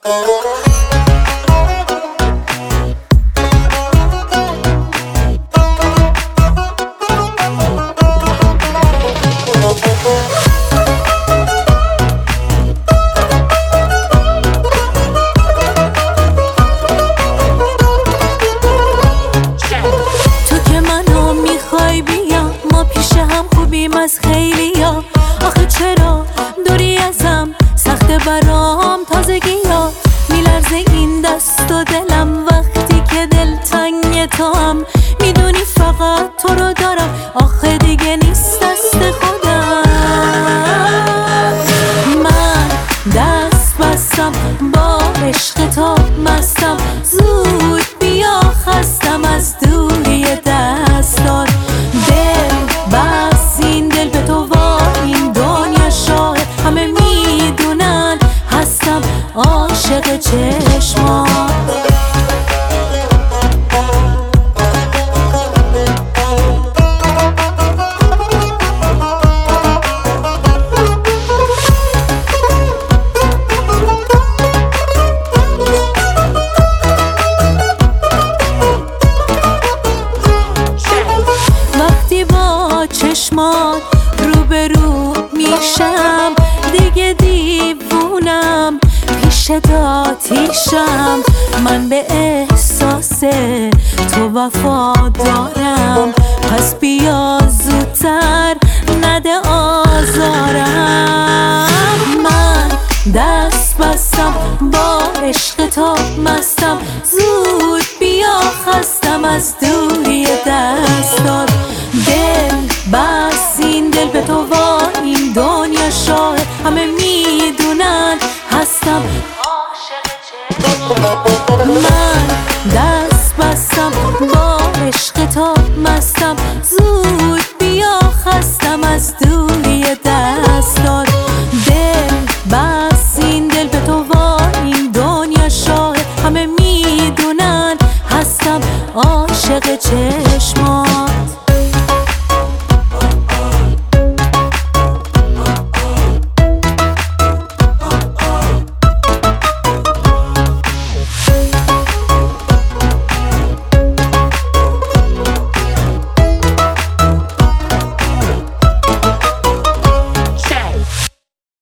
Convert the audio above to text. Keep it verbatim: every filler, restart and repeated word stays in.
از خیلیا آخه چرا دوری ازم سخت برام تازگی ها میلرزه این دست و دلم وقتی که دلتنگ تو هم میدونی فقط تو رو دارم آخه دیگه نیست دست خودم من دست بستم با عشق تو مستم زود بیا خستم از دوری دستات دل بس این دل به تو وا این دنیا شاهد همه میدونن هستم عاشق چشمات چشمات روبرو میشم دیگه دیوونم پیش داتیشم من به احساس تو وفا دارم پس بیا زودتر نده آزارم من دست بستم با عشق تو مستم زود بیا خستم از دوری دستات دل بس این دل به تو وا این دنیا شاهد همه میدونن هستم عاشق چشمات من